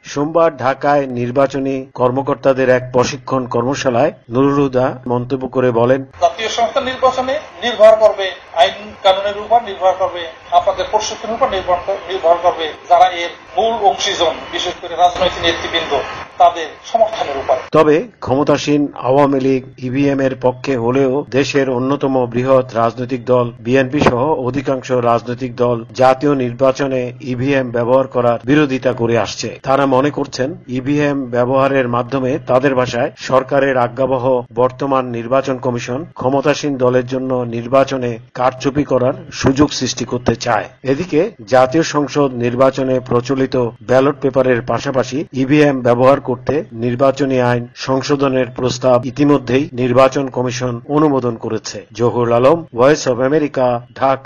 সোমবার ঢাকায় নির্বাচনী কর্মকর্তাদের এক প্রশিক্ষণ কর্মশালায় নুরুল হুদা মন্তব্য করে বলেন, জাতীয় সংসদ নির্বাচনে নির্ভর করবে আইন কানুনের উপর, নির্ভর করবে আপনাদের প্রশিক্ষণের উপর, নির্ভর করবে যারা এর মূল অংশীজন, বিশেষ করে রাজনৈতিক নেতৃবৃন্দ, তাদের সমর্থনের উপর। তবে ক্ষমতাসীন আওয়ামী লীগ ইভিএম এর পক্ষে হলেও দেশের অন্যতম বৃহৎ রাজনৈতিক দল বিএনপি সহ অধিকাংশ রাজনৈতিক দল জাতীয় নির্বাচনে ইভিএম ব্যবহার করার বিরোধিতা করে আসছে। তারা মনে করছেন ইভিএম ব্যবহারের মাধ্যমে তাদের ভাষায় সরকারের আজ্ঞাবহ বর্তমান নির্বাচন কমিশন ক্ষমতাসীন দলের জন্য নির্বাচনে কারচুপি করার সুযোগ সৃষ্টি করতে চায়। এদিকে জাতীয় সংসদ নির্বাচনে প্রচলিত ব্যালট পেপারের পাশাপাশি ইভিএম ব্যবহার করতে নির্বাচনী আইন সংশোধনের প্রস্তাব ইতিমধ্যেই নির্বাচন কমিশন অনুমোদন করেছে। Zahurul Alam, Voice of America, Dhaka.